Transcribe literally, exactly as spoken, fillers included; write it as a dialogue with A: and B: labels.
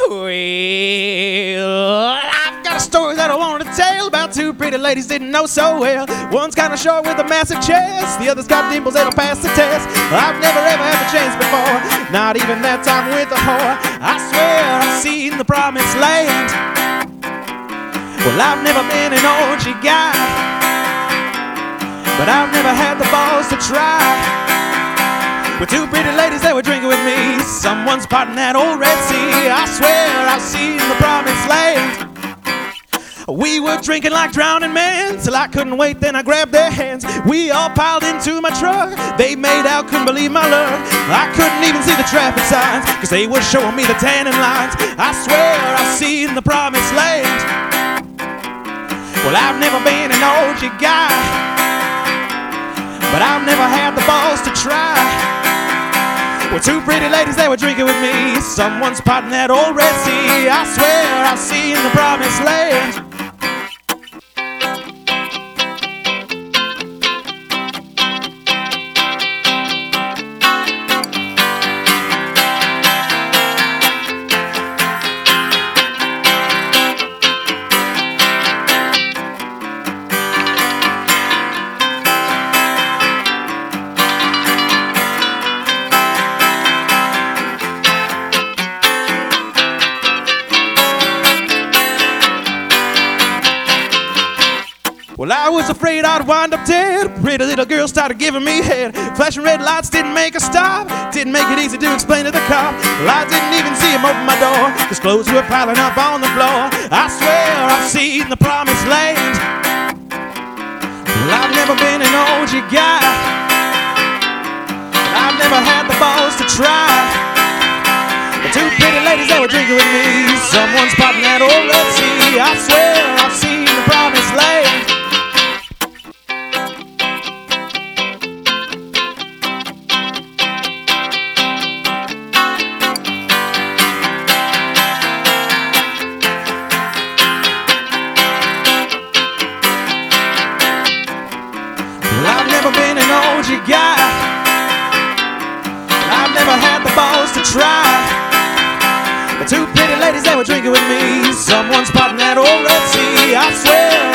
A: Well, I've got a story that I wanted to tell about two pretty ladies didn't know so well. One's kind of short with a massive chest, the other's got dimples that'll pass the test. I've never ever had a chance before, not even that time with a whore. I swear I've seen the promised land. Well, I've never been an orgy guy, but I've never had the balls to try. With two pretty ladies that were drinking with me, someone's parting that old Red Sea. I swear I've seen the promised land. We were drinking like drowning men till I couldn't wait, then I grabbed their hands. We all piled into my truck, they made out, couldn't believe my luck. I couldn't even see the traffic signs, cause they were showing me the tanning lines. I swear I've seen the promised land. Well, I've never been an orgy guy, but I've never had the balls to try. With two pretty ladies that were drinking with me, someone's parting that old Red Sea. I swear I've seen the promised land. Well, I was afraid I'd wind up dead. Pretty little girl started giving me head. Flashing red lights didn't make her stop, didn't make it easy to explain to the cop. Well, I didn't even see him open my door, cause clothes were piling up on the floor. I swear I've seen the promised land. Well, I've never been an orgy guy, but I've never had the balls to try. The two pretty ladies that were drinking with me, someone's parting that old Red Sea. I swear I've seen the promised land. I've never been an orgy guy, I've never had the balls to try. The two pretty ladies that were drinking with me, someone's parting that old Red Sea. I swear